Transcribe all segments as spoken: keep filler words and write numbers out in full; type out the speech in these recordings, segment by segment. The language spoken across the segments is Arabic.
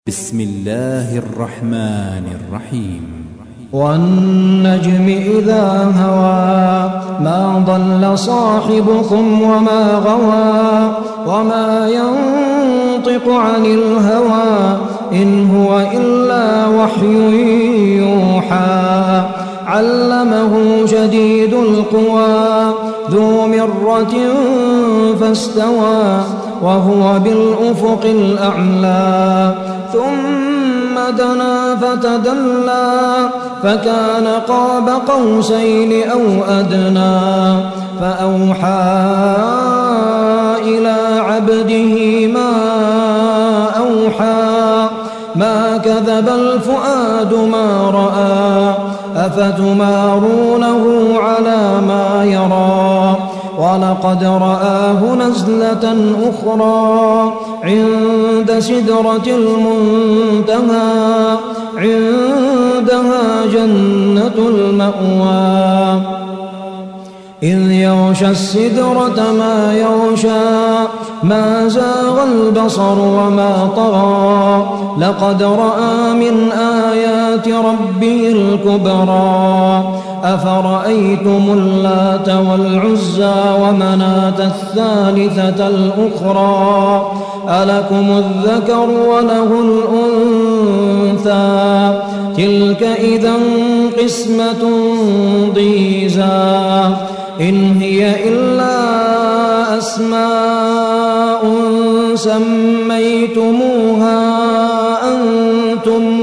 بسم الله الرحمن الرحيم. والنجم إذا هوى ما ضل صاحبكم وما غوى وما ينطق عن الهوى إن هو إلا وحي يوحى علمه شديد القوى ذو مرة فاستوى وهو بالأفق الأعلى ثم دنا فتدلى فكان قاب قوسين أو أدنى فأوحى إلى عبده ما أوحى ما كذب الفؤاد ما رأى أفتمارونه على ما يرى ولقد رآه نزلة أخرى عند سدرة المنتهى عندها جنة المأوى إذ يغشى السدرة ما يغشى ما زاغ البصر وما طغى لقد رأى من آيات ربه الكبرى أفرأيتم اللات والعزى ومناة الثالثة الأخرى ألكم الذكر وله الأنثى تلك إذا قسمة ضيزى إن هي إلا أسماء سميتموها أنتم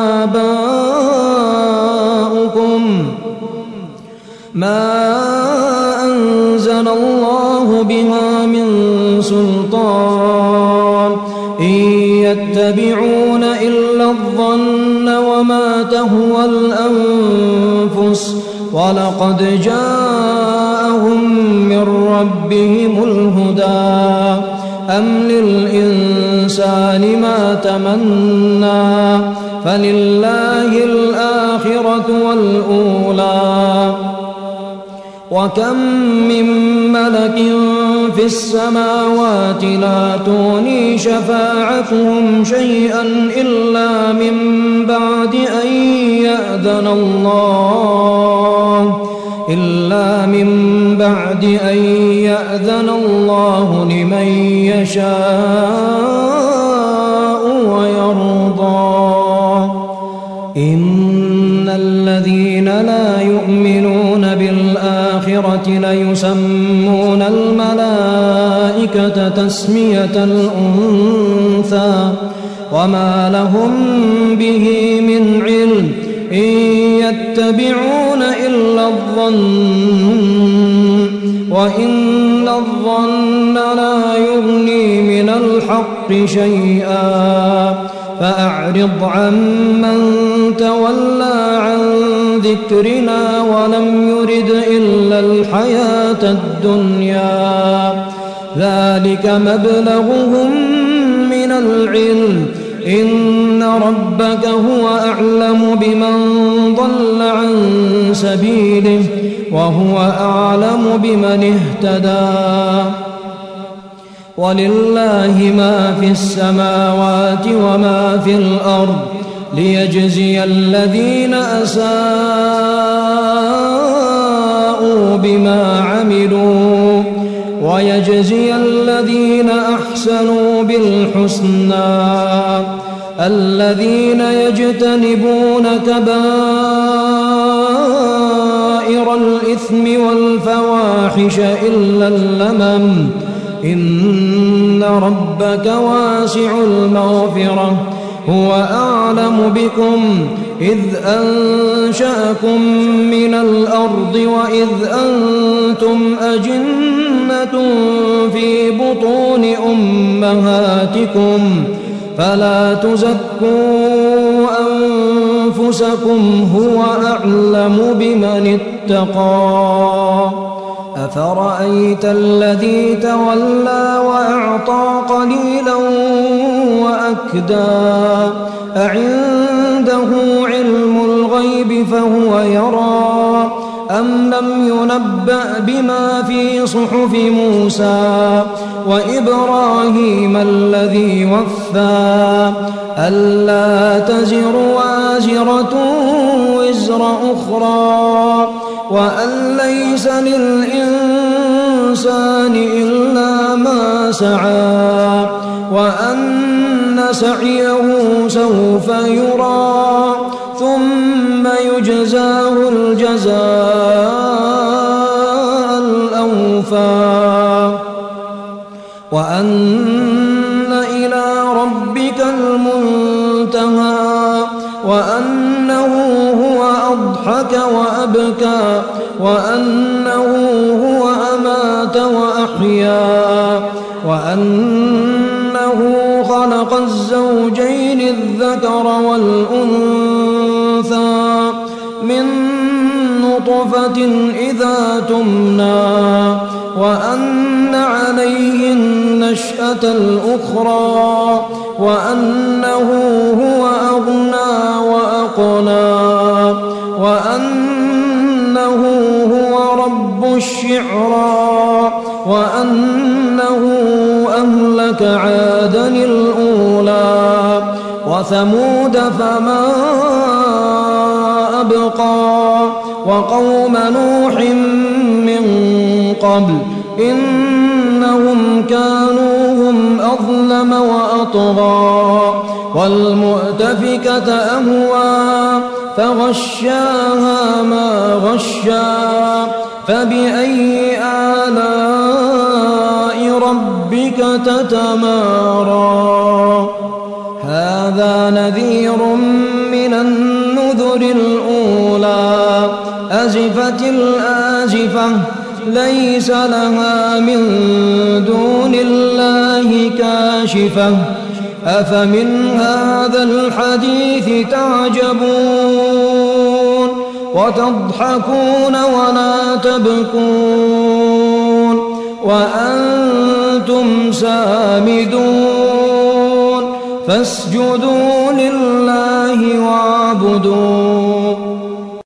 وآباؤكم ما أنزل الله بها من سلطان إن يتبعون إلا الظن وما تهوى الأنفس ولقد جاءهم من ربهم الهدى أم للإنسان ما تمنى فلله الآخرة والأولى وكم من ملك في السماوات لا تغني شفاعتهم شيئا إلا من بعد أن يأذن الله إلا من بعد أن يأذن الله لمن يشاء ويرضى إن الذين لا يؤمنون بالآخرة ليسمون الملائكة تسمية الأنثى وما لهم به من علم إن يتبعون إلا الظن وإن الظن لا يغني من الحق شيئا فأعرض عمن تولى عن ذكرنا ولم يرد إلا الحياة الدنيا ذلك مبلغهم من العلم إن ربك هو أعلم بمن ضل عن سبيله وهو أعلم بمن اهتدى ولله ما في السماوات وما في الأرض ليجزي الذين أساءوا بما عملوا ويجزي الذين أحسنوا بالحسنى الذين يجتنبون كبائر الإثم والفواحش إلا اللمم إن ربك واسع المغفرة هو أعلم بكم إذ أنشأكم من الأرض وإذ أنتم أجنة في بطون أمهاتكم فلا تزكوا أنفسكم هو أعلم بمن اتقى أفرأيت الذي تولى وأعطى قليلا وأكدى أعنده علم الغيب فهو يرى أم لم ينبأ بما في صحف موسى وإبراهيم الذي وفى ألا تزر وازرة وزر أخرى وأن ليس للإنسان إلا ما سعى وأن سعيه سوف يرى ثم يجزاه الجزاء الأوفى وأن إلى ربك المنتهى وأنه هو أضحك وأبكى وأنه هو أمات وأحيا وأنه خلق الزوجين الذكر والأنثى من نطفة إذا تمنى وأن عليه النشأة الأخرى وأنه هو أغنى وأقنى وأنه هو رب الشعرى وأنه أهلك عادا الأولى وثمود فما أبقى وقوم نوح من قبل إنهم كانوا هم أظلم وأطغى والمؤتفكة أهوى فغشاها ما غشا فبأي آلاء ربك تتمارى هذا نذير من النذر الأولى أزفت الآزفة ليس لها من دون الله كاشفة أفمن هذا الحديث تعجبون وتضحكون ولا تبكون وأنتم سامدون فاسجدوا لله واعبدوا